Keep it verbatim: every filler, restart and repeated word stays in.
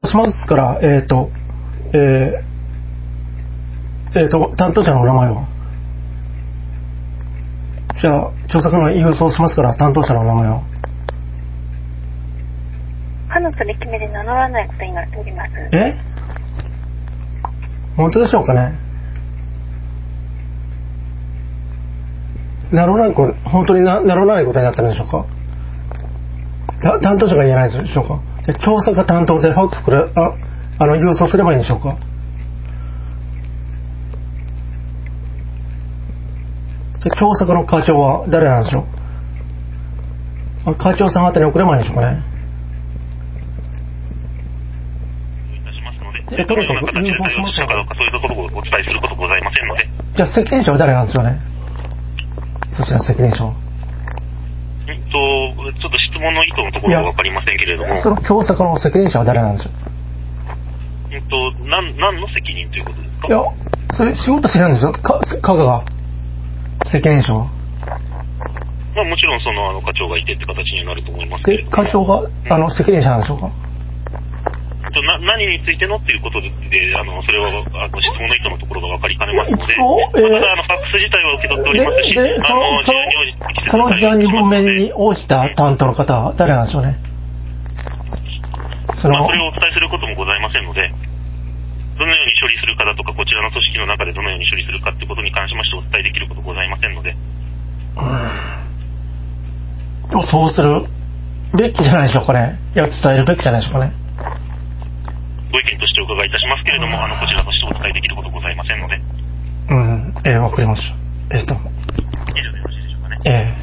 しますから、えっと、えー、えーと、担当者のお名前は。じゃあ、調査課の郵送しますから、担当者のお名前は。 課の取り決めで名乗らないことになっております。 え？本当でしょうかね。名乗らないこと、本当にな名乗らないことになってるんでしょうか。担当者が言えないでしょうか。じゃあ調査課担当でファックスくれ、あ、あの郵送すればいいんでしょうか。じゃあ調査課の課長は誰なんでしょう。課長さんあたりに送ればいいんでしょうかね。 えとにかく郵送しますので、そういうところをお伝えすることございませんので。 じゃあ責任者は誰なんですよね。そちらの責任者は。 えっと、ちょっと質問の意図のところは分かりませんけれども。 その調査課の責任者は誰なんでしょう。 えっと、なん、何の責任ということですか。 いや、それ仕事してるんですよ。か、課が責任者は。 まあもちろんそのあの課長がいてって形になると思いますけれども。 で、課長があの責任者なんでしょうか。 な何についてのっていうことで、あのそれはあの質問の意図のところが分かりかねますので、 えー、 ただあのファックス自体は受け取っておりますし、 ででそのその事案に文面に応じた担当の方は誰なんでしょうね。 その、まあ、それをお伝えすることもございませんので、どのように処理するかだとか、こちらの組織の中でどのように処理するかってことに関しましてお伝えできることございませんので。 うん。そうするべきじゃないでしょうかね。いや、伝えるべきじゃないでしょうかね。 ご意見としてお伺いいたしますけれども、あのこちらとしてお伝えできることございませんので。 うん、えー、わかりました。えっ、ー、と。 以上でよろしいでしょうかね。 えー